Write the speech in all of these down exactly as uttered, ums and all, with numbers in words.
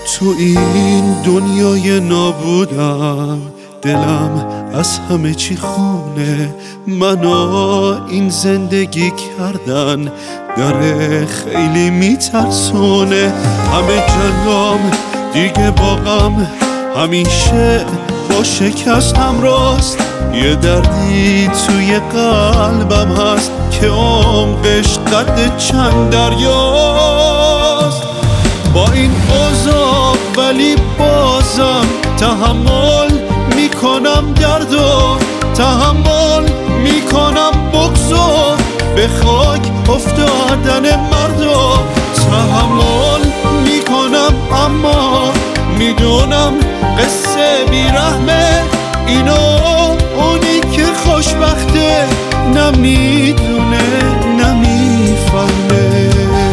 تو این دنیای نابودم دلم از همه چی خونه، منو این زندگی کردن داره خیلی میترسونه. همه جنگام دیگه باغم همیشه با شکست همراست، یه دردی توی قلبم هست که عمقش قد چند دریاست. با این اوضاع ولی بازم تحمل میکنم درد و تحمل میکنم بغض و به خاک افتادن مرد و تحمل میکنم، اما میدونم قصه بیرحمه. اینو اونی که خوشبخته نمیدونه نمیفهمه.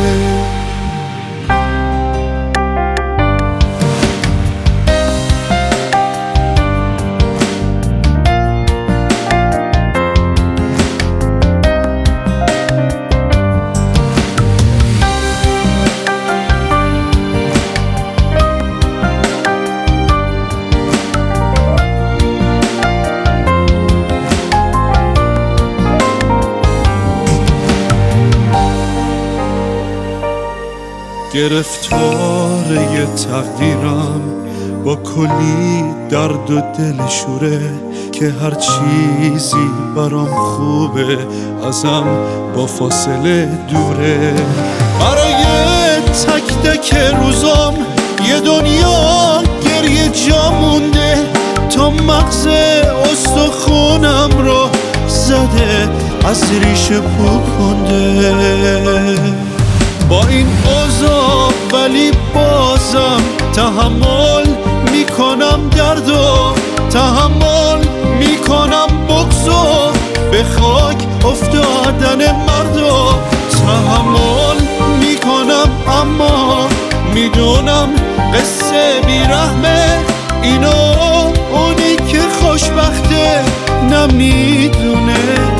گرفتاره تقدیرم با کلی درد و دل شوره، که هر چیزی برام خوبه ازم با فاصله دوره. برای تک تک روزام یه دنیا گریه جا مونده، تا مغز استخونم رو زده از ریشه پوکنده. با این اوضاع ولی بازم تحمل میکنم درد و تحمل میکنم بغض و به خاک افتادن مرد و تحمل میکنم، اما میدونم قصه بیرحمه. اینو اونی که خوشبخته نمیدونه